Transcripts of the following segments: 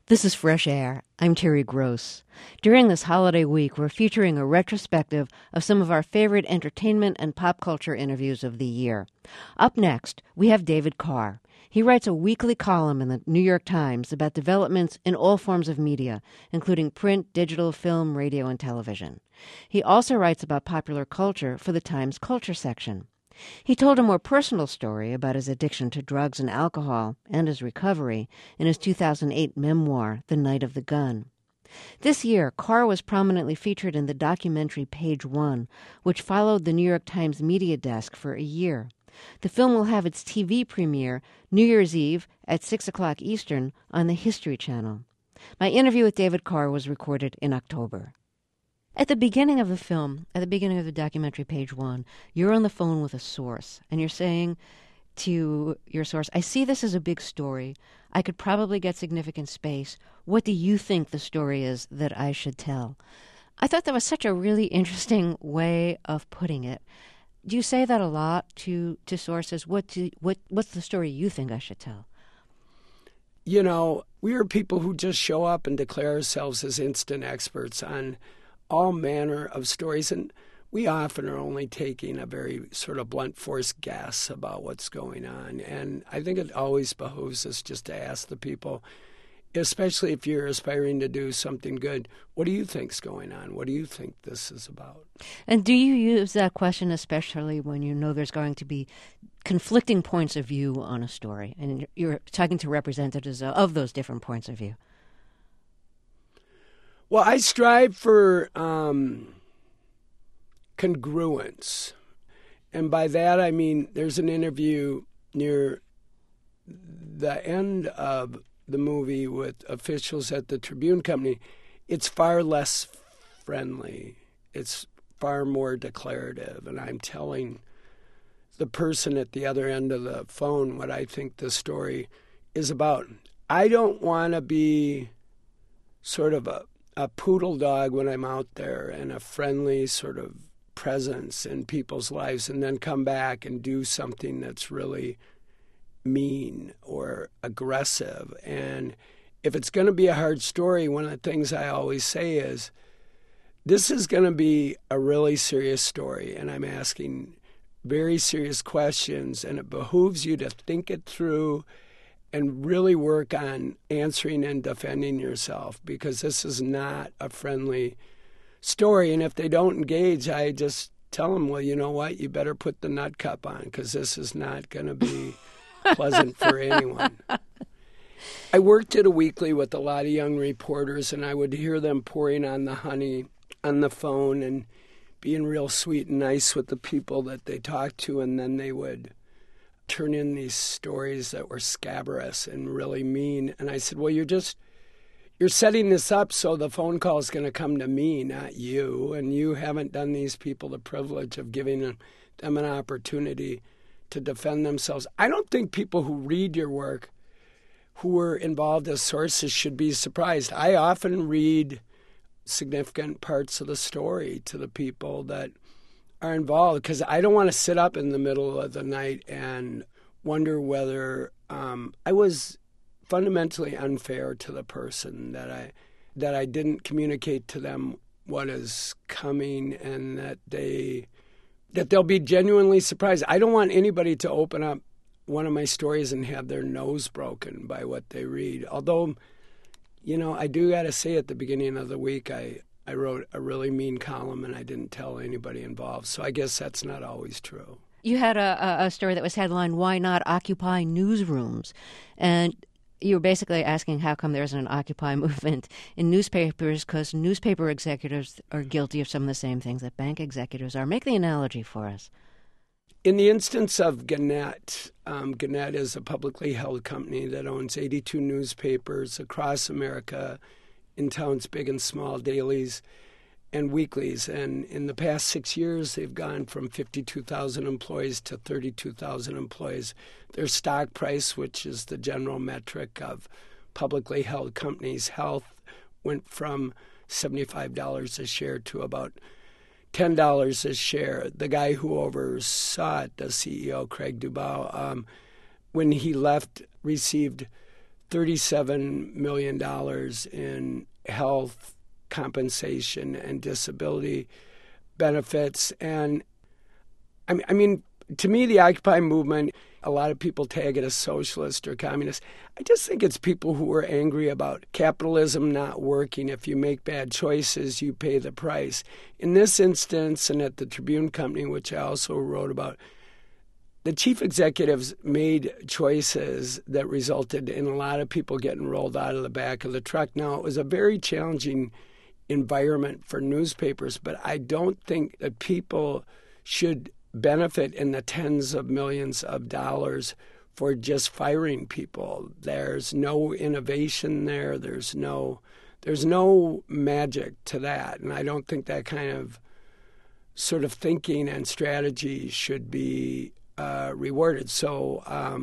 This is Fresh Air. I'm Terry Gross. During this holiday week, we're featuring a retrospective of some of our favorite entertainment and pop culture interviews of the year. Up next, we have David Carr. He writes a weekly column in the New York Times about developments in all forms of media, including print, digital, film, radio, and television. He also writes about popular culture for the Times Culture section. He told a more personal story about his addiction to drugs and alcohol and his recovery in his 2008 memoir, The Night of the Gun. This year, Carr was prominently featured in the documentary Page One, which followed the New York Times media desk for a year. The film will have its TV premiere New Year's Eve at 6 o'clock Eastern on the History Channel. My interview with David Carr was recorded in October. At the beginning of the film, at the beginning of the documentary Page One, you're on the phone with a source, and you're saying to your source, I see this as a big story. I could probably get significant space. What do you think the story is that I should tell? I thought that was such a really interesting way of putting it. Do you say that a lot to sources? What's the story you think I should tell? You know, we are people who just show up and declare ourselves as instant experts on all manner of stories, and we often are only taking a very sort of blunt force guess about what's going on. And I think it always behooves us just to ask the people, especially if you're aspiring to do something good, what do you think's going on? What do you think this is about? And do you use that question especially when you know there's going to be conflicting points of view on a story, and you're talking to representatives of those different points of view? Well, I strive for congruence. And by that, I mean there's an interview near the end of the movie with officials at the Tribune Company. It's far less friendly. It's far more declarative. And I'm telling the person at the other end of the phone what I think the story is about. I don't want to be sort of a poodle dog when I'm out there and a friendly sort of presence in people's lives and then come back and do something that's really mean or aggressive. And if it's going to be a hard story, one of the things I always say is, this is going to be a really serious story, and I'm asking very serious questions, and it behooves you to think it through and really work on answering and defending yourself, because this is not a friendly story. And if they don't engage, I just tell them, well, you know what? You better put the nut cup on, because this is not going to be pleasant for anyone. I worked at a weekly with a lot of young reporters, and I would hear them pouring on the honey on the phone and being real sweet and nice with the people that they talked to, and then they would turn in these stories that were scabrous and really mean. And I said, well, you're setting this up so the phone call is going to come to me, not you. And you haven't done these people the privilege of giving them an opportunity to defend themselves. I don't think people who read your work, who were involved as sources, should be surprised. I often read significant parts of the story to the people that are involved, because I don't want to sit up in the middle of the night and wonder whether I was fundamentally unfair to the person, that I didn't communicate to them what is coming, and that they'll be genuinely surprised. I don't want anybody to open up one of my stories and have their nose broken by what they read. Although, you know, I do got to say at the beginning of the week, I wrote a really mean column and I didn't tell anybody involved. So I guess that's not always true. You had a story that was headlined, Why Not Occupy Newsrooms? And you were basically asking how come there isn't an Occupy movement in newspapers, because newspaper executives are guilty of some of the same things that bank executives are. Make the analogy for us. In the instance of Gannett, Gannett is a publicly held company that owns 82 newspapers across America, in towns big and small, dailies and weeklies. And in the past 6 years, they've gone from 52,000 employees to 32,000 employees. Their stock price, which is the general metric of publicly held companies' health, went from $75 a share to about $10 a share. The guy who oversaw it, the CEO, Craig Dubau, when he left, received $37 million in health compensation and disability benefits. And I mean, to me, the Occupy movement, a lot of people tag it as socialist or communist. I just think it's people who are angry about capitalism not working. If you make bad choices, you pay the price. In this instance, and at the Tribune Company, which I also wrote about, the chief executives made choices that resulted in a lot of people getting rolled out of the back of the truck. Now, it was a very challenging environment for newspapers, but I don't think that people should benefit in the tens of millions of dollars for just firing people. There's no innovation there. There's no magic to that. And I don't think that kind of sort of thinking and strategy should be rewarded. So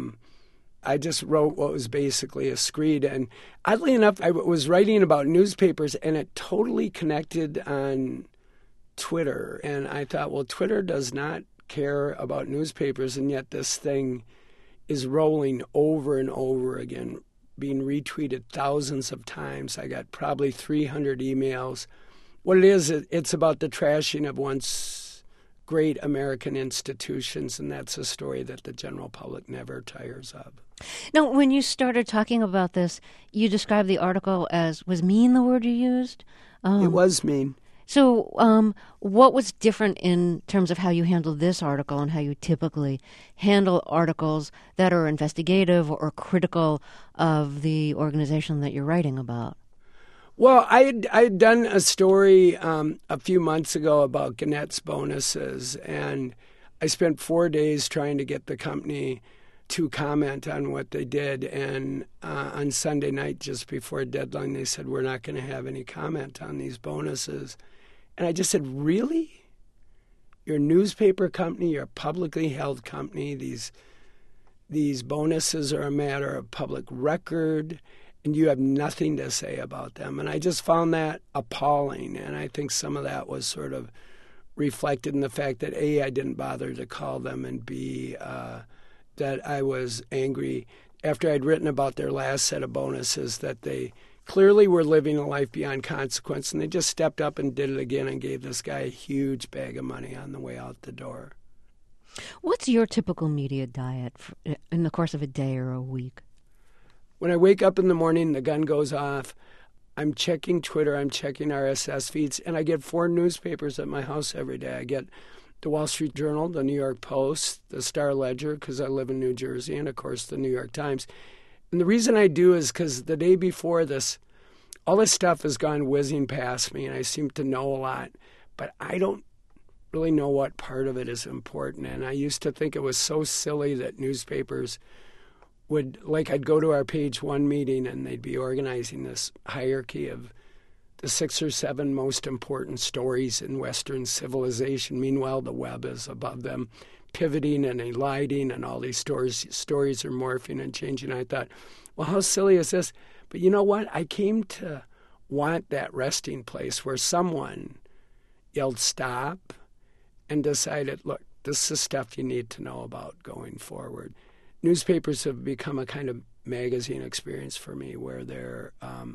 I just wrote what was basically a screed. And oddly enough, I was writing about newspapers, and it totally connected on Twitter. And I thought, well, Twitter does not care about newspapers, and yet this thing is rolling over and over again, being retweeted thousands of times. I got probably 300 emails. What it is, it's about the trashing of once great American institutions, and that's a story that the general public never tires of. Now, when you started talking about this, you described the article as, was mean the word you used? It was mean. So what was different in terms of how you handled this article and how you typically handle articles that are investigative or critical of the organization that you're writing about? Well, I had done a story a few months ago about Gannett's bonuses, and I spent 4 days trying to get the company to comment on what they did. And on Sunday night, just before deadline, they said, we're not going to have any comment on these bonuses. And I just said, really? You're a newspaper company, you're a publicly held company. These bonuses are a matter of public record, and you have nothing to say about them. And I just found that appalling. And I think some of that was sort of reflected in the fact that, A, I didn't bother to call them, and B, that I was angry after I'd written about their last set of bonuses that they clearly were living a life beyond consequence, and they just stepped up and did it again and gave this guy a huge bag of money on the way out the door. What's your typical media diet in the course of a day or a week? When I wake up in the morning, the gun goes off. I'm checking Twitter, I'm checking RSS feeds, and I get 4 newspapers at my house every day. I get the Wall Street Journal, the New York Post, the Star-Ledger, because I live in New Jersey, and, of course, the New York Times. And the reason I do is because the day before this, all this stuff has gone whizzing past me, and I seem to know a lot, but I don't really know what part of it is important. And I used to think it was so silly that newspapers would, like, I'd go to our Page One meeting, and they'd be organizing this hierarchy of the 6 or 7 most important stories in Western civilization. Meanwhile, the web is above them, pivoting and eliding, and all these stories are morphing and changing. I thought, well, how silly is this? But you know what? I came to want that resting place where someone yelled stop and decided, look, this is stuff you need to know about going forward. Newspapers have become a kind of magazine experience for me where they're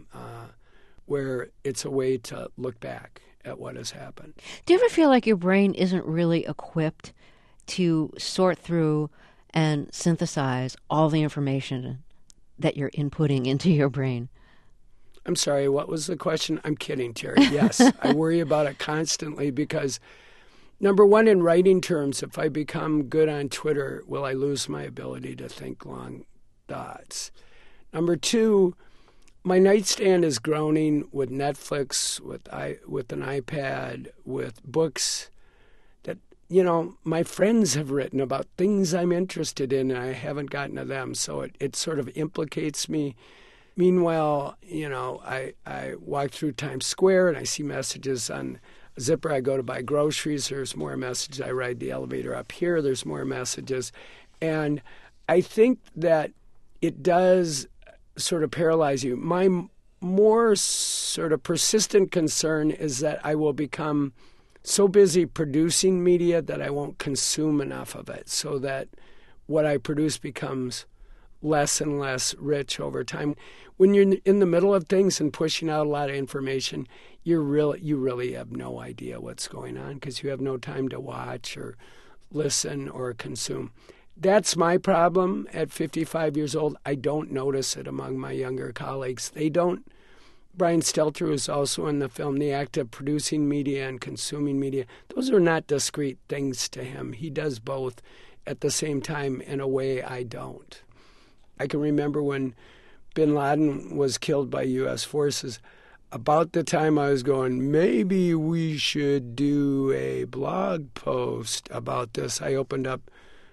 where it's a way to look back at what has happened. Do you ever feel like your brain isn't really equipped to sort through and synthesize all the information that you're inputting into your brain? I'm sorry, what was the question? I'm kidding, Terry. Yes, I worry about it constantly because, number one, in writing terms, if I become good on Twitter, will I lose my ability to think long thoughts? Number two, my nightstand is groaning with Netflix, with an iPad, with books that, you know, my friends have written about things I'm interested in, and I haven't gotten to them. So it sort of implicates me. Meanwhile, you know, I walk through Times Square and I see messages on Zipper. I go to buy groceries. There's more messages. I ride the elevator up here. There's more messages. And I think that it does sort of paralyze you. My more sort of persistent concern is that I will become so busy producing media that I won't consume enough of it, so that what I produce becomes less and less rich over time. When you're in the middle of things and pushing out a lot of information, you really have no idea what's going on because you have no time to watch or listen or consume. That's my problem at 55 years old. I don't notice it among my younger colleagues. They don't. Brian Stelter, who's also in the film, the act of producing media and consuming media, those are not discrete things to him. He does both at the same time in a way I don't. I can remember when bin Laden was killed by U.S. forces, about the time I was going, maybe we should do a blog post about this. I opened up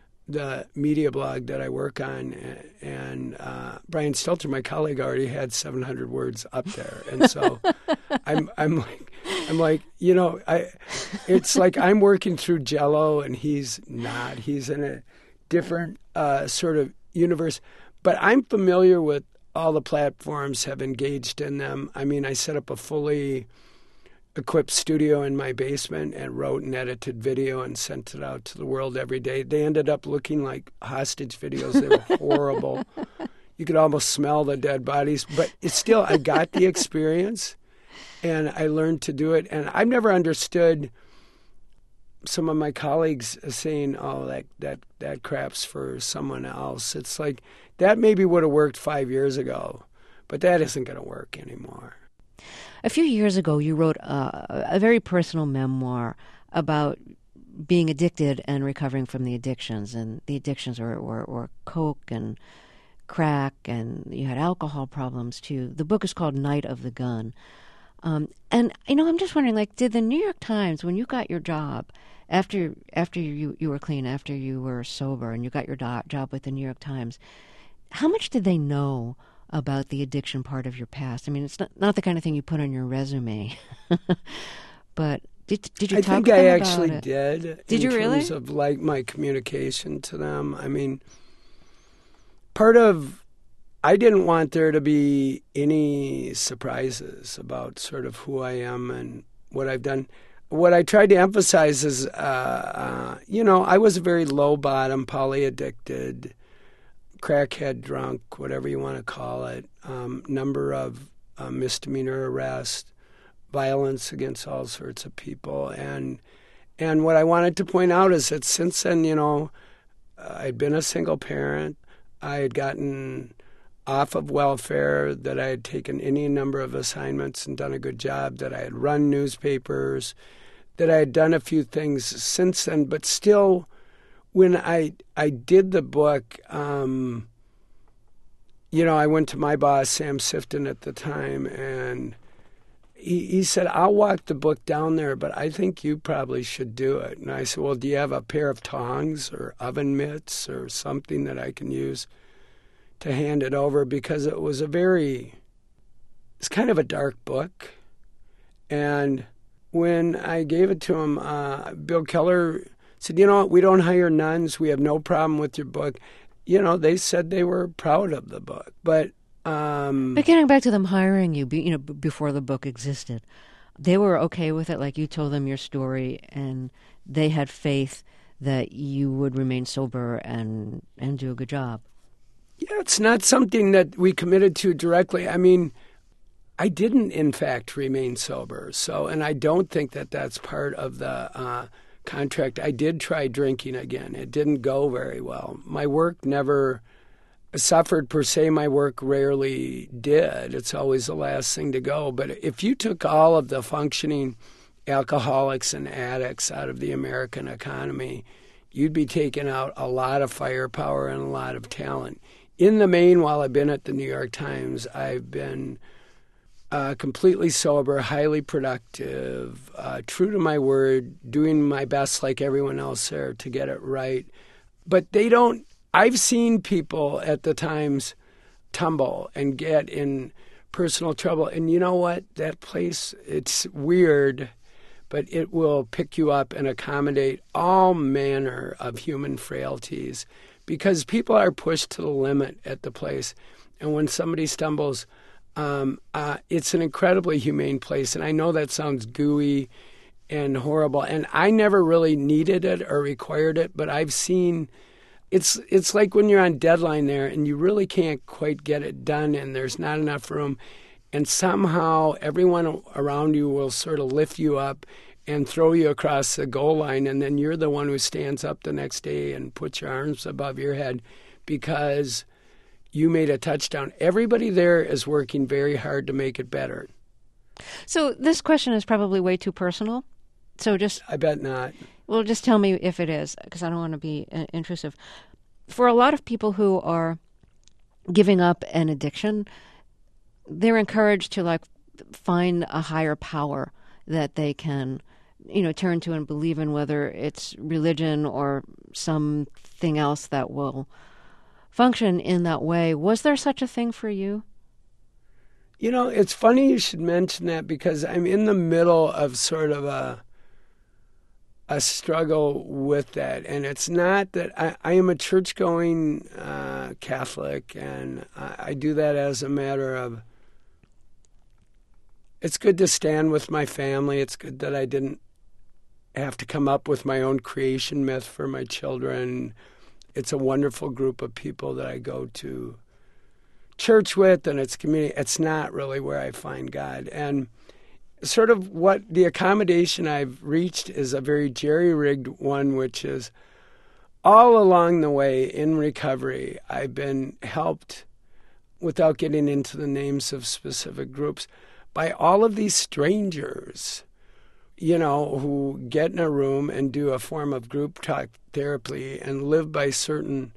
the media blog that I work on, and Brian Stelter, my colleague, already had 700 words up there, and so I'm like, you know, it's like I'm working through Jell-O, and he's not. He's in a different sort of universe, but I'm familiar with all the platforms, have engaged in them. I mean, I set up a fully equipped studio in my basement and wrote and edited video and sent it out to the world every day. They ended up looking like hostage videos. They were horrible. You could almost smell the dead bodies. But it's still, I got the experience, and I learned to do it. And I've never understood some of my colleagues saying, oh, that crap's for someone else. It's like, that maybe would have worked 5 years ago, but that isn't going to work anymore. A few years ago, you wrote a very personal memoir about being addicted and recovering from the addictions. And the addictions were coke and crack, and you had alcohol problems, too. The book is called Night of the Gun. And, you know, I'm just wondering, like, did the New York Times, when you got your job, after you were clean, after you were sober, and you got your job with the New York Times, how much did they know about the addiction part of your past? I mean, it's not the kind of thing you put on your resume. But did you talk to them about it? I think I actually did. Did you really? In terms of like my communication to them. I mean, I didn't want there to be any surprises about sort of who I am and what I've done. What I tried to emphasize is, you know, I was a very low bottom, polyaddicted, crackhead, drunk, whatever you want to call it, number of misdemeanor arrests, violence against all sorts of people. And what I wanted to point out is that since then, you know, I'd been a single parent. I had gotten off of welfare, that I had taken any number of assignments and done a good job, that I had run newspapers, that I had done a few things since then, but still, when I did the book, you know, I went to my boss, Sam Sifton, at the time, and he said, I'll walk the book down there, but I think you probably should do it. And I said, well, do you have a pair of tongs or oven mitts or something that I can use to hand it over? Because it's kind of a dark book. And when I gave it to him, Bill Keller said, you know what, we don't hire nuns. We have no problem with your book. You know, they said they were proud of the book. But getting back to them hiring you, you know, before the book existed, they were okay with it? Like, you told them your story, and they had faith that you would remain sober and do a good job? Yeah, it's not something that we committed to directly. I mean, I didn't, in fact, remain sober. So, and I don't think that that's part of the contract. I did try drinking again. It didn't go very well. My work never suffered per se. My work rarely did. It's always the last thing to go. But if you took all of the functioning alcoholics and addicts out of the American economy, you'd be taking out a lot of firepower and a lot of talent. In the main, while I've been at the New York Times, I've been completely sober, highly productive, true to my word, doing my best like everyone else there to get it right. But I've seen people at the Times tumble and get in personal trouble. And you know what? That place, it's weird, but it will pick you up and accommodate all manner of human frailties because people are pushed to the limit at the place. And when somebody stumbles, it's an incredibly humane place. And I know that sounds gooey and horrible. And I never really needed it or required it, but I've seen it's like when you're on deadline there and you really can't quite get it done and there's not enough room, and somehow everyone around you will sort of lift you up and throw you across the goal line, and then you're the one who stands up the next day and puts your arms above your head because you made a touchdown. Everybody there is working very hard to make it better. So this question is probably way too personal. So I bet not. Well, just tell me if it is, because I don't want to be intrusive. For a lot of people who are giving up an addiction, they're encouraged to find a higher power that they can, turn to and believe in, whether it's religion or something else that will function in that way. Was there such a thing for you? It's funny you should mention that because I'm in the middle of sort of a struggle with that. And it's not that I am a church-going Catholic, and I do that as a matter of, it's good to stand with my family. It's good that I didn't have to come up with my own creation myth for my children. It's a wonderful group of people that I go to church with, and it's community. It's not really where I find God. And sort of what the accommodation I've reached is a very jerry-rigged one, which is all along the way in recovery, I've been helped, without getting into the names of specific groups, by all of these strangers, who get in a room and do a form of group talk therapy and live by certain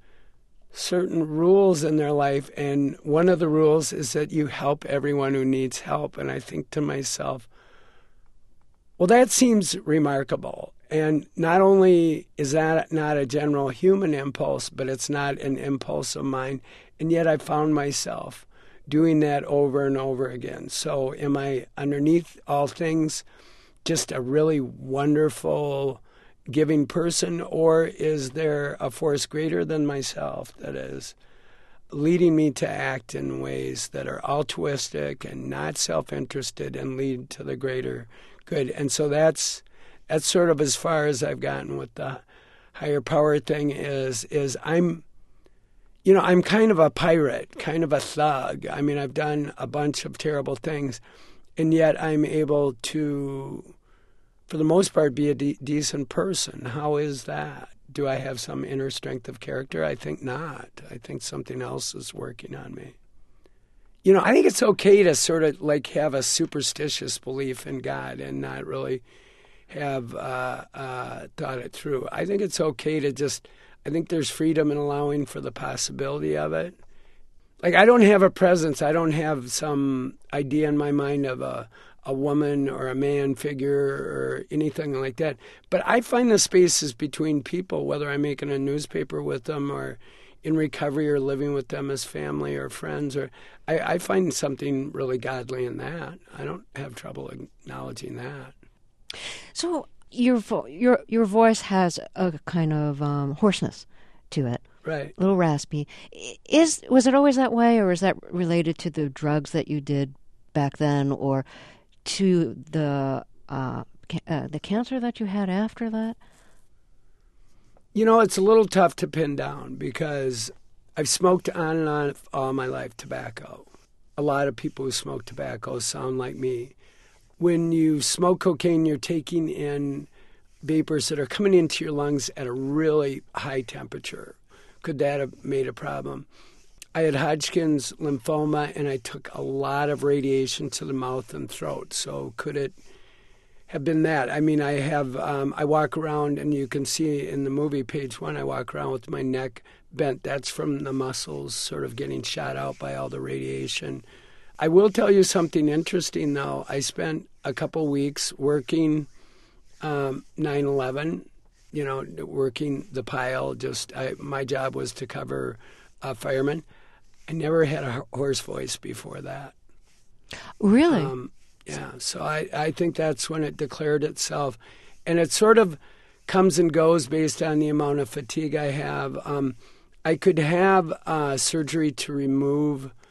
rules in their life. And one of the rules is that you help everyone who needs help. And I think to myself, well, that seems remarkable. And not only is that not a general human impulse, but it's not an impulse of mine. And yet I found myself doing that over and over again. So am I, underneath all things, just a really wonderful, giving person, or is there a force greater than myself that is leading me to act in ways that are altruistic and not self-interested and lead to the greater good? And so that's sort of as far as I've gotten with the higher power thing. Is I'm kind of a pirate, kind of a thug. I mean, I've done a bunch of terrible things, and yet I'm able to, for the most part, be a decent person. How is that? Do I have some inner strength of character? I think not. I think something else is working on me. I think it's okay to sort of have a superstitious belief in God and not really have thought it through. I think it's okay to I think there's freedom in allowing for the possibility of it. I don't have a presence. I don't have some idea in my mind of a woman or a man figure or anything like that. But I find the spaces between people, whether I'm making a newspaper with them or in recovery or living with them as family or friends, or I find something really godly in that. I don't have trouble acknowledging that. So your voice has a kind of hoarseness to it. Right. A little raspy. Was it always that way, or is that related to the drugs that you did back then, or to the cancer that you had after that? It's a little tough to pin down because I've smoked on and on all my life tobacco. A lot of people who smoke tobacco sound like me. When you smoke cocaine, you're taking in vapors that are coming into your lungs at a really high temperature. Could that have made a problem? I had Hodgkin's lymphoma, and I took a lot of radiation to the mouth and throat. So could it have been that? I mean, I walk around, and you can see in the movie, page 1, I walk around with my neck bent. That's from the muscles sort of getting shot out by all the radiation. I will tell you something interesting, though. I spent a couple weeks working 9/11, working the pile. My job was to cover firemen. I never had a hoarse voice before that. Really? Yeah, so I think that's when it declared itself. And it sort of comes and goes based on the amount of fatigue I have. I could have surgery to remove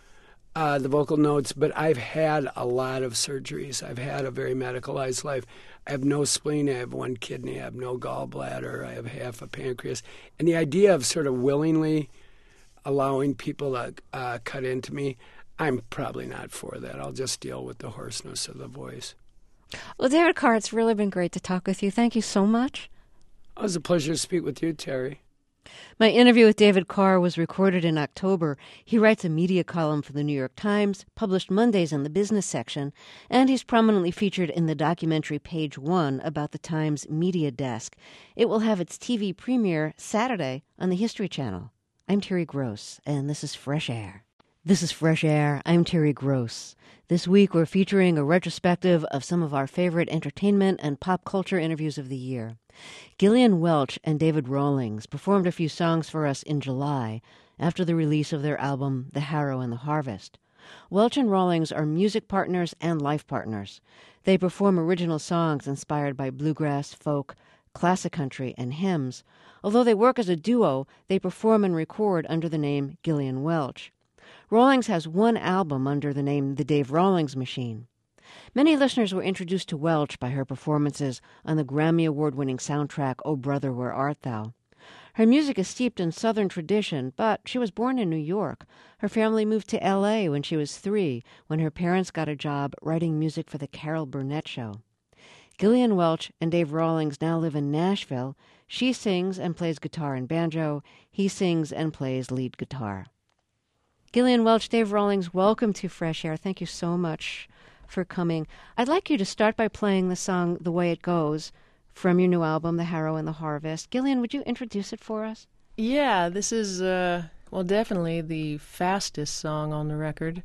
the vocal notes, but I've had a lot of surgeries. I've had a very medicalized life. I have no spleen, I have one kidney, I have no gallbladder, I have half a pancreas. And the idea of sort of willingly allowing people to cut into me, I'm probably not for that. I'll just deal with the hoarseness of the voice. Well, David Carr, it's really been great to talk with you. Thank you so much. It was a pleasure to speak with you, Terry. My interview with David Carr was recorded in October. He writes a media column for the New York Times, published Mondays in the business section, and he's prominently featured in the documentary Page One about the Times media desk. It will have its TV premiere Saturday on the History Channel. I'm Terry Gross, and this is Fresh Air. This is Fresh Air. I'm Terry Gross. This week we're featuring a retrospective of some of our favorite entertainment and pop culture interviews of the year. Gillian Welch and David Rawlings performed a few songs for us in July after the release of their album The Harrow and the Harvest. Welch and Rawlings are music partners and life partners. They perform original songs inspired by bluegrass, folk, classic country, and hymns. Although they work as a duo, they perform and record under the name Gillian Welch. Rawlings has one album under the name The Dave Rawlings Machine. Many listeners were introduced to Welch by her performances on the Grammy Award-winning soundtrack Oh Brother, Where Art Thou? Her music is steeped in Southern tradition, but she was born in New York. Her family moved to L.A. when she was 3, when her parents got a job writing music for the Carol Burnett Show. Gillian Welch and Dave Rawlings now live in Nashville. She sings and plays guitar and banjo. He sings and plays lead guitar. Gillian Welch, Dave Rawlings, welcome to Fresh Air. Thank you so much for coming. I'd like you to start by playing the song The Way It Goes from your new album, The Harrow and the Harvest. Gillian, would you introduce it for us? Yeah, this is, definitely the fastest song on the record.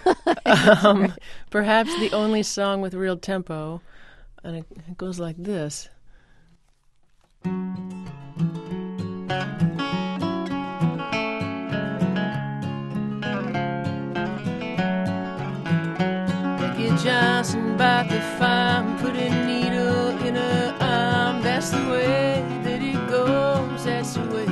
Perhaps the only song with real tempo. And it goes like this. Johnson bought the farm, put a needle in her arm. That's the way that it goes, that's the way.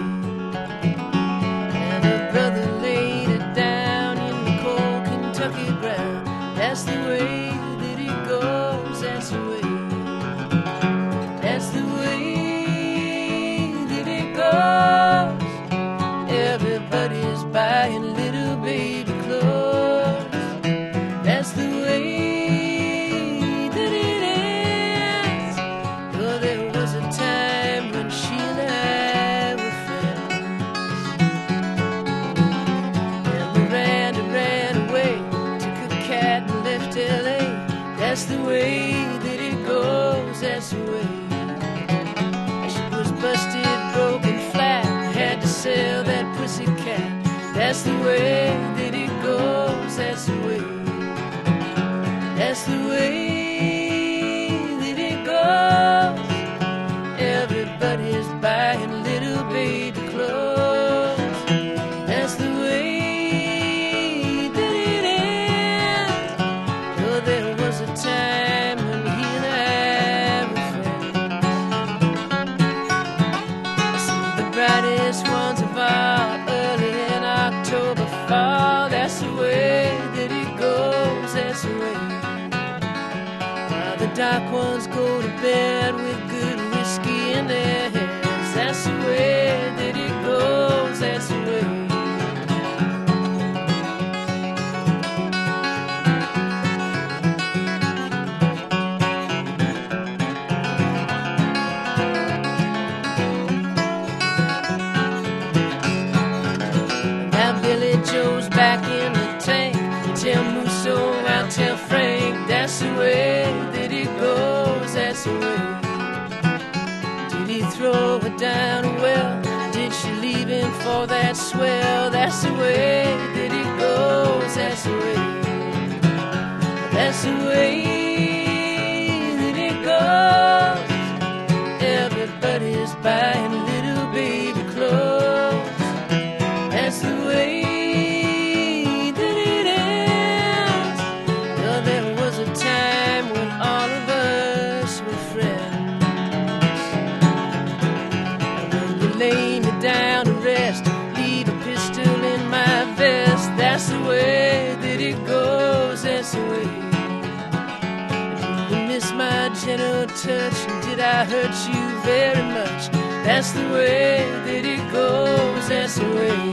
And her brother laid her down in the cold Kentucky ground. That's the way that it goes, that's the way. That's the way that it goes. Everybody's buying little baby clothes. That's the way. That's the way that it goes, that's the way. She was busted, broken, flat, had to sell that pussy cat. That's the way that it goes, that's the way. That's the way that it goes. Everybody's buying little baby clothes. That's the way. Time when he and I were friends. The brightest ones of all, early in October, fall. That's the way that it goes, that's the way. While the dark ones go to bed with good whiskey in their hands. That's the way that it goes, that's the way. Joe's back in the tank. Tell Musso, I'll tell Frank. That's the way that it goes, that's the way. Did he throw her down a well? Did she leave him for that swell? That's the way that it goes, that's the way. That's the way that it goes. Everybody's buying little baby clothes. That's the way. Down to rest, leave a pistol in my vest. That's the way that it touch? And did I hurt you very much? That's the way that it goes, that's the way.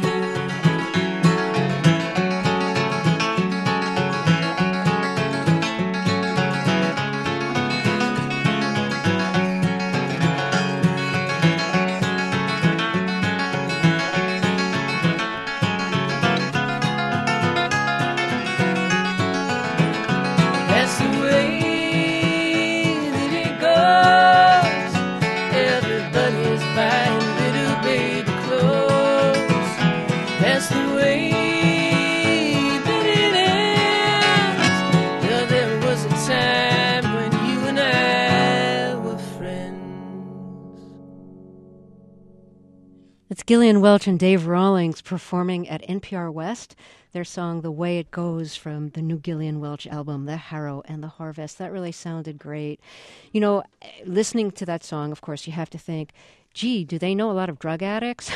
It's Gillian Welch and Dave Rawlings performing at NPR West their song The Way It Goes from the new Gillian Welch album, The Harrow and the Harvest. That really sounded great. You know, listening to that song, of course, you have to think, gee, do they know a lot of drug addicts?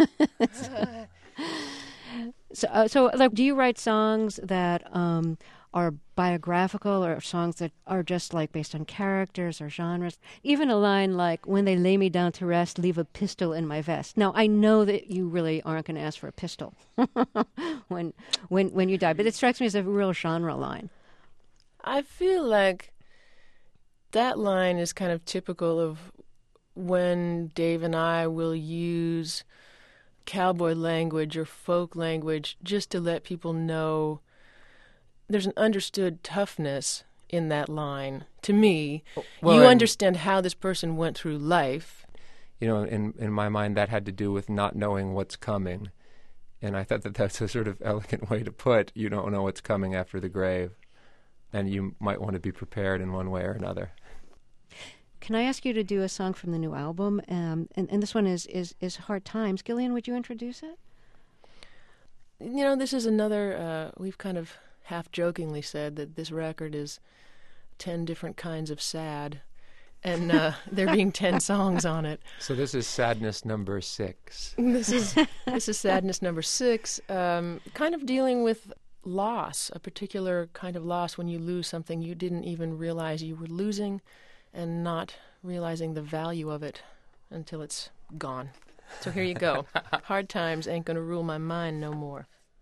So, like, do you write songs that are biographical or songs that are just like based on characters or genres? Even a line like, when they lay me down to rest, leave a pistol in my vest. Now, I know that you really aren't going to ask for a pistol when you die, but it strikes me as a real genre line. I feel like that line is kind of typical of when Dave and I will use cowboy language or folk language just to let people know there's an understood toughness in that line. To me, well, you understand how this person went through life. You know, in my mind, that had to do with not knowing what's coming. And I thought that that's a sort of elegant way to put, you don't know what's coming after the grave. And you might want to be prepared in one way or another. Can I ask you to do a song from the new album? And this one is Hard Times. Gillian, would you introduce it? You know, this is another, we've kind of half-jokingly said that this record is 10 different kinds of sad, and there being 10 songs on it. So this is sadness number 6. This is sadness number 6, kind of dealing with loss, a particular kind of loss when you lose something you didn't even realize you were losing, and not realizing the value of it until it's gone. So here you go. Hard times ain't gonna rule my mind no more.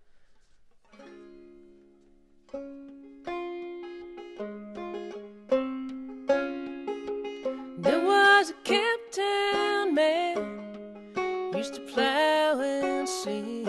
There was a Camptown man used to plow and sing.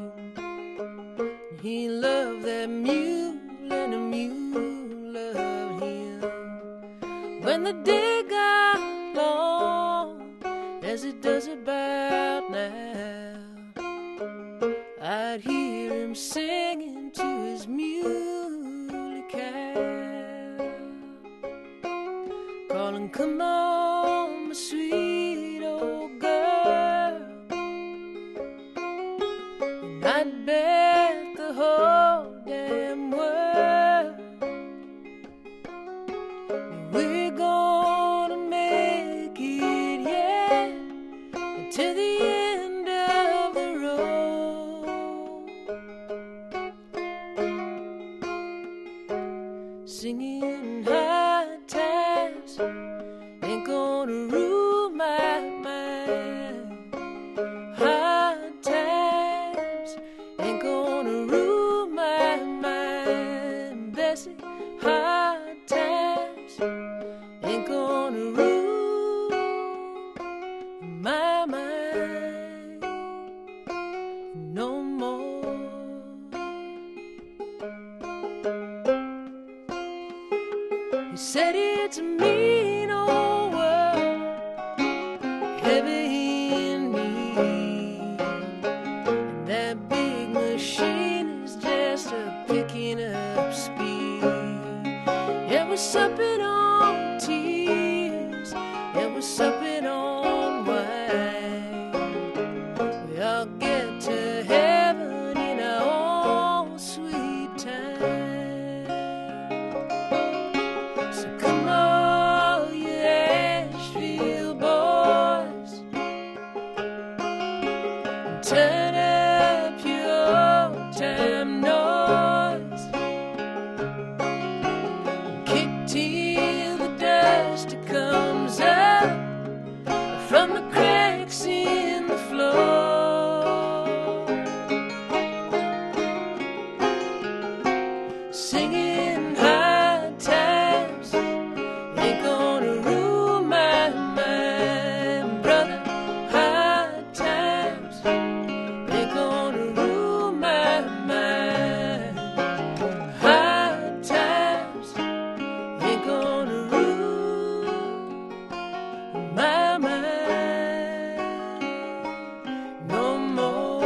He loved that mule and the mule loved him. When the day got long, as it does about now, I'd hear him singing to his muley cow, calling, come on, my sweet old girl. And I'd bet the whole damn world we're gonna make it, yeah, to the end of the road. Singing hard times ain't gonna rule my mind. Hard times ain't gonna rule my mind, Bessie. Hard times ain't gonna rule my mind no more. He said it's a mean old world, heavy in need, and that big machine is just a picking up speed. And we're supping on tears, and we're supping on wine. We all get to heaven in our own sweet time. So come on, you Asheville boys, and turn up your old-time noise. Kick till the dust majesty comes up from the cracks in the floor, singing high times ain't gonna rule my mind, brother. High times ain't gonna rule my mind. High times ain't gonna rule my mind no more.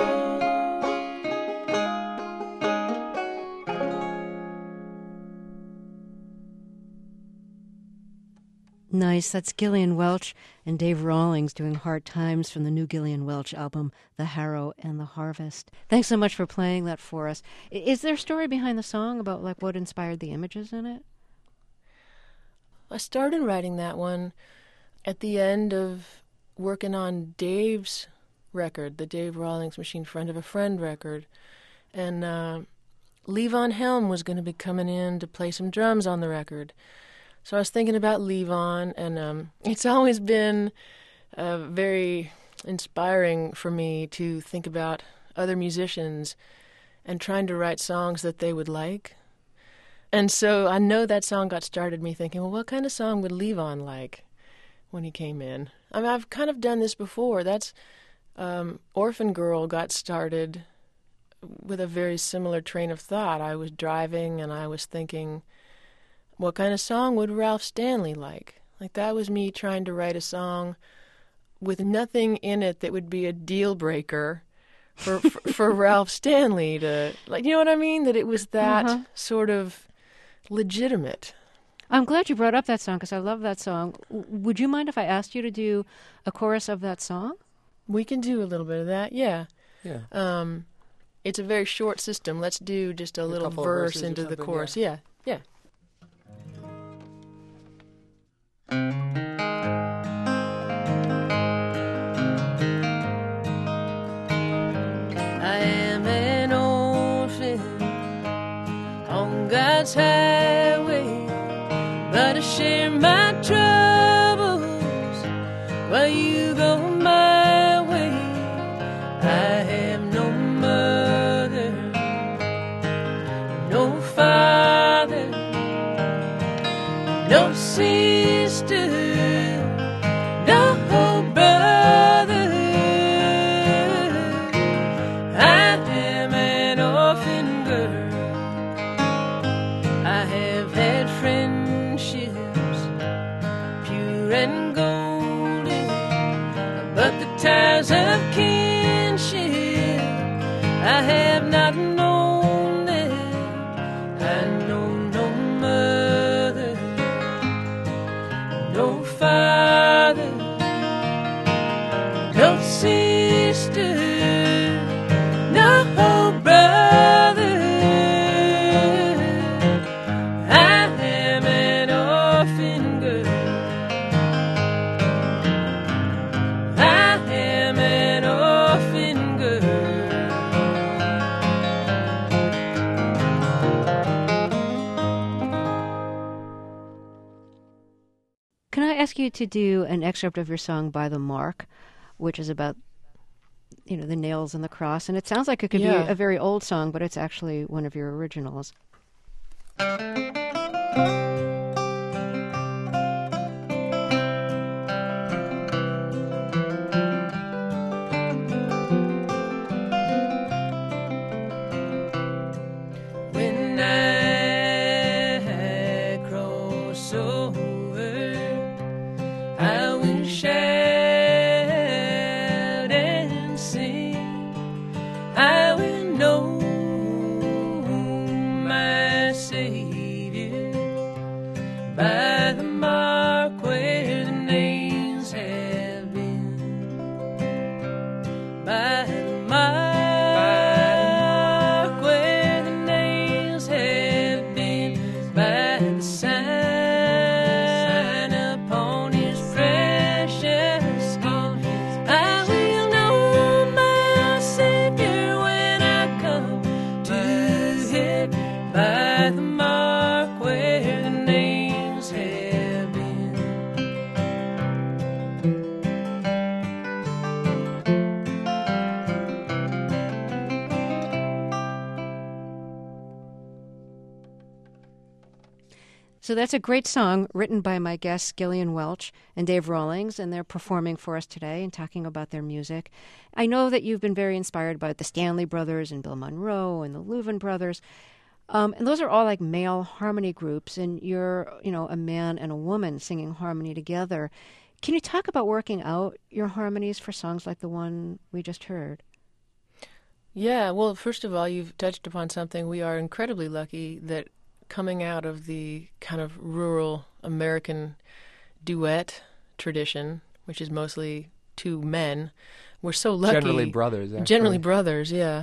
Nice. That's Gillian Welch and Dave Rawlings doing Hard Times from the new Gillian Welch album, The Harrow and the Harvest. Thanks so much for playing that for us. Is there a story behind the song about like what inspired the images in it? I started writing that one at the end of working on Dave's record, the Dave Rawlings Machine Friend of a Friend record. And Levon Helm was going to be coming in to play some drums on the record. So I was thinking about Levon, and it's always been very inspiring for me to think about other musicians and trying to write songs that they would like. And so I know that song got started me thinking, well, what kind of song would Levon like when he came in? I mean, I've kind of done this before. That's Orphan Girl got started with a very similar train of thought. I was driving and I was thinking, what kind of song would Ralph Stanley like? Like, that was me trying to write a song with nothing in it that would be a deal breaker for Ralph Stanley to, like, you know what I mean? That it was that sort of legitimate. I'm glad you brought up that song because I love that song. Would you mind if I asked you to do a chorus of that song? We can do a little bit of that, yeah. Yeah. It's a very short system. Let's do just a little couple of verse verses or into the something, chorus. yeah. Yeah. I am an orphan on God's highway, but I share my troubles while you go my way. I have no mother, no father, no sister, no brother. I am an orphan girl. I have had friendships, pure and golden, but the ties of kinship I have not known them. I know no mother, no father, no sister, no brother. I am an orphan girl. I am an orphan girl. Can I ask you to do an excerpt of your song By the Mark, which is about, you know, the nails and the cross? And it sounds like it could Yeah. be a very old song, but it's actually one of your originals. When I cross over, I will shout and sing. I will know my Savior by the mark where the nails have been. By the mark where the nails have been. By the sign So that's a great song written by my guests Gillian Welch and Dave Rawlings, and they're performing for us today and talking about their music. I know that you've been very inspired by the Stanley Brothers and Bill Monroe and the Louvin Brothers. And those are all like male harmony groups, and you're, a man and a woman singing harmony together. Can you talk about working out your harmonies for songs like the one we just heard? Yeah, well, first of all, you've touched upon something. We are incredibly lucky that coming out of the kind of rural American duet tradition, which is mostly two men, we're so lucky. Generally brothers, actually. Generally brothers, yeah.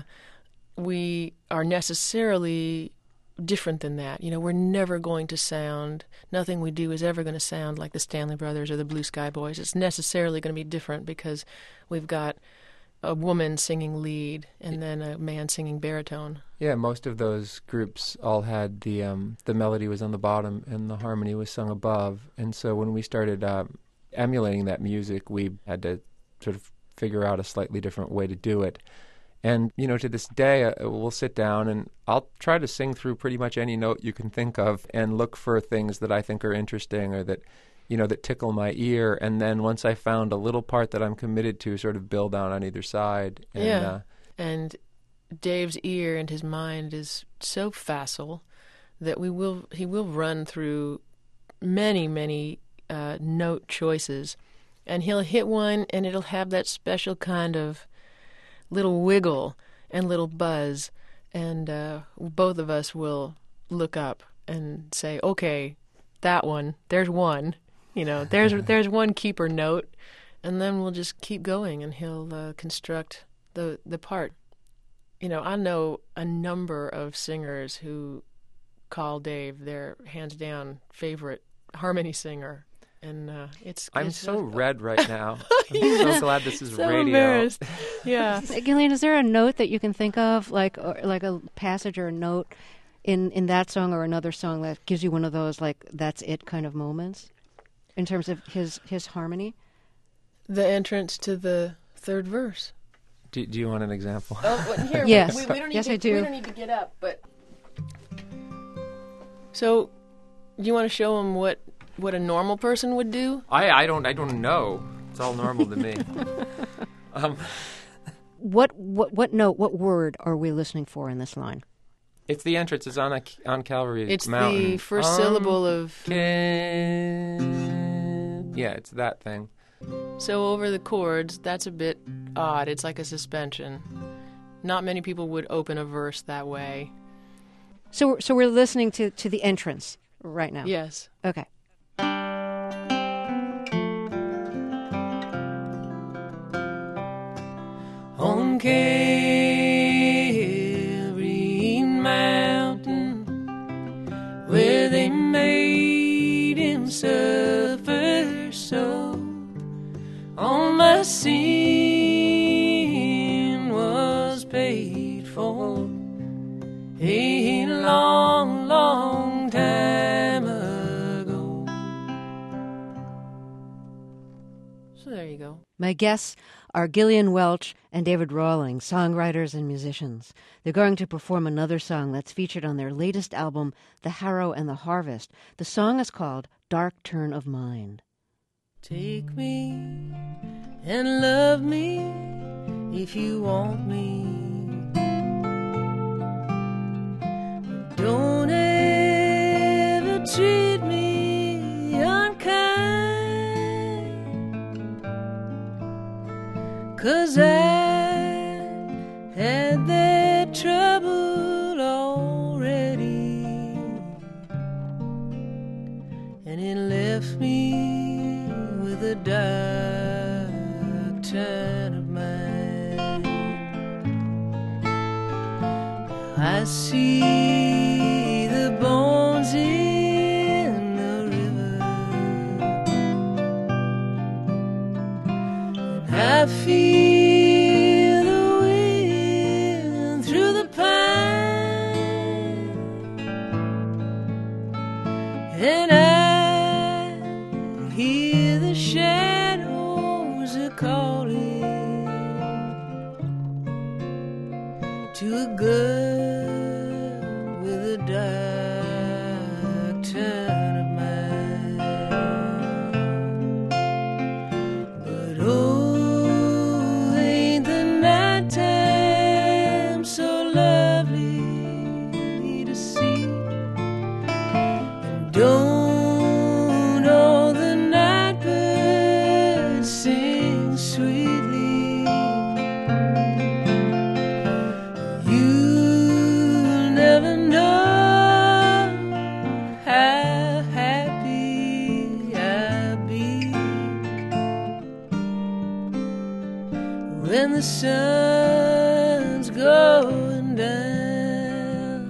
We are necessarily different than that. We're never going to sound, nothing we do is ever going to sound like the Stanley Brothers or the Blue Sky Boys. It's necessarily going to be different because we've got a woman singing lead and then a man singing baritone. Yeah, most of those groups all had the melody was on the bottom and the harmony was sung above. And so when we started emulating that music, we had to sort of figure out a slightly different way to do it. And, to this day, we'll sit down and I'll try to sing through pretty much any note you can think of and look for things that I think are interesting or that, that tickle my ear. And then once I found a little part that I'm committed to, sort of build on either side. And, yeah. And Dave's ear and his mind is so facile that he will run through many, many note choices. And he'll hit one and it'll have that special kind of little wiggle and little buzz, and both of us will look up and say, okay, that one, there's one, there's one keeper note, and then we'll just keep going and he'll construct the part. I know a number of singers who call Dave their hands down favorite harmony singer. And I'm so red right now. I'm so glad this is so radio. Embarrassed. Yeah. Gillian, is there a note that you can think of, like a passage or a note in that song or another song that gives you one of those, like, that's it kind of moments in terms of his harmony? The entrance to the third verse. Do you want an example? Oh, well, here, yes. We don't need yes, to, I do. We don't need to get up, but... So, do you want to show them what a normal person would do? I don't know. It's all normal to me. What note, what word are we listening for in this line? It's the entrance. It's on Calvary it's Mountain. It's the first syllable of... Yeah, it's that thing. So over the chords, that's a bit odd. It's like a suspension. Not many people would open a verse that way. So we're listening to the entrance right now? Yes. Okay. On Calvary Mountain, where they made him suffer so, all my sin was paid for a long, long time ago. So there you go. My guests are Gillian Welch and David Rawlings, songwriters and musicians. They're going to perform another song that's featured on their latest album, The Harrow and the Harvest. The song is called Dark Turn of Mind. Take me and love me if you want me. Don't ever treat me unkind, 'cause I had that trouble already, and it left me with a dark turn of mind. I see the bones in the river, and I feel the wind through the pine, and I hear the shadows are calling to a girl with a dark turn of the sun's going down.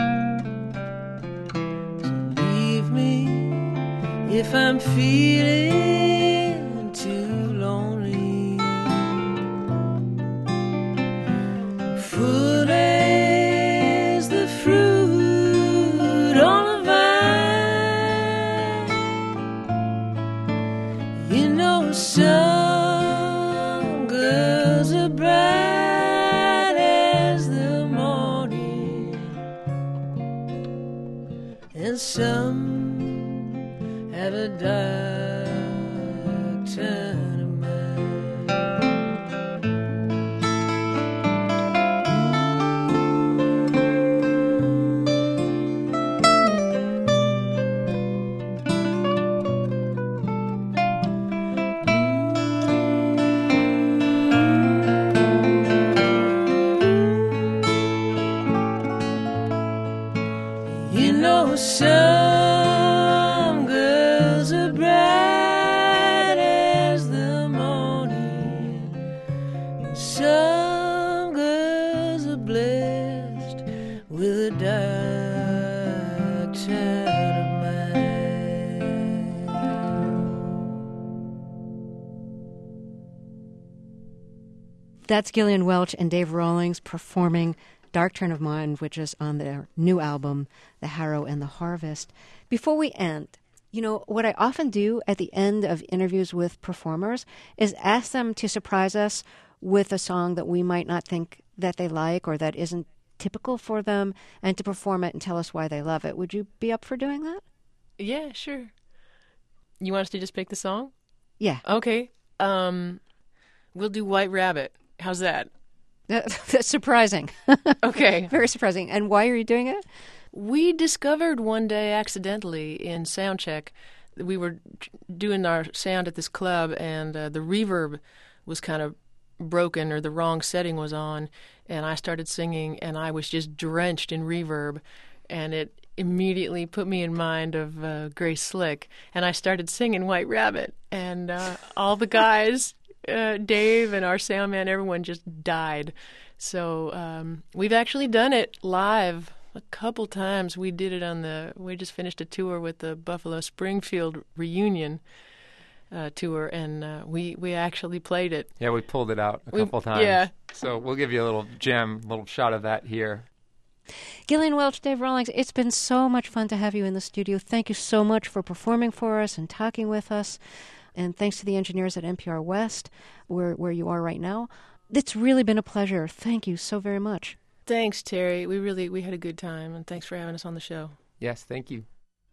So leave me if I'm feeling too lonely. Full as the fruit on a vine. You know, some girls are bright as the morning, and some have a dark turn of mind. You know, some girls are bright as the morning, and some girls are blessed with a dark turn of mind. That's Gillian Welch and Dave Rawlings performing Dark Turn of Mind, which is on their new album, The Harrow and the Harvest. Before we end, you know, what I often do at the end of interviews with performers is ask them to surprise us with a song that we might not think that they like or that isn't typical for them, and to perform it and tell us why they love it. Would you be up for doing that? Yeah, sure. You want us to just pick the song? Yeah. Okay. We'll do White Rabbit. How's that? That's surprising. Okay. Very surprising. And why are you doing it? We discovered one day accidentally in sound check, we were doing our sound at this club, and the reverb was kind of broken, or the wrong setting was on, and I started singing, and I was just drenched in reverb, and it immediately put me in mind of Grace Slick, and I started singing White Rabbit, and all the guys, Dave and our sound man, everyone just died. So we've actually done it live a couple times. We did it we just finished a tour with the Buffalo Springfield reunion tour, and we actually played it. Yeah, we pulled it out a couple times. Yeah. So we'll give you a little little shot of that here. Gillian Welch, Dave Rawlings, it's been so much fun to have you in the studio. Thank you so much for performing for us and talking with us. And thanks to the engineers at NPR West, where you are right now. It's really been a pleasure. Thank you so very much. Thanks, Terry. We had a good time, and thanks for having us on the show. Yes, thank you.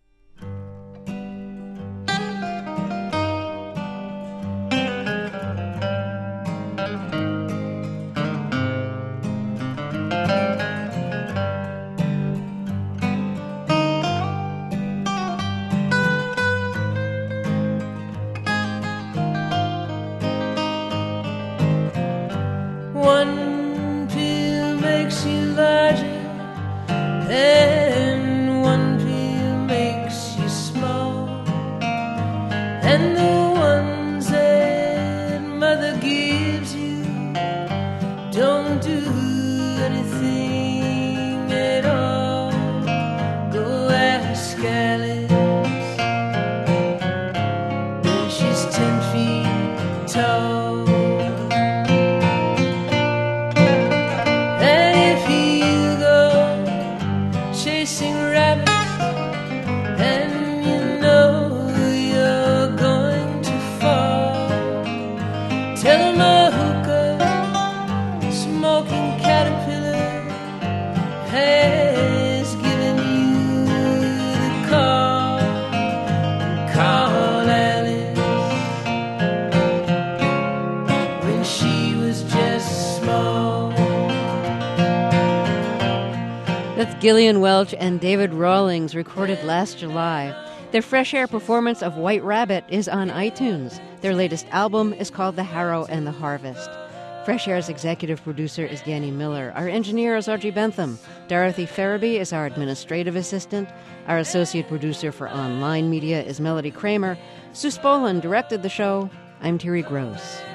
One pill makes you larger, and one pill makes you small, and the ones that mother gives you don't do anything at all. Go ask Alice, she's 10 feet tall. Chasing rabbits, and you know you're going to fall. Tell them a hookah, smoking caterpillar has given you the call. Call Alice when she was just small. That's Gillian Welch and David Rawlings, recorded last July. Their fresh air performance of White Rabbit is on iTunes. Their latest album is called The Harrow and the Harvest. Fresh Air's executive producer is Danny Miller. Our engineer is Audrey Bentham. Dorothy Farabee is our administrative assistant. Our associate producer for online media is Melody Kramer. Sue Spolin directed the show. I'm Terry Gross.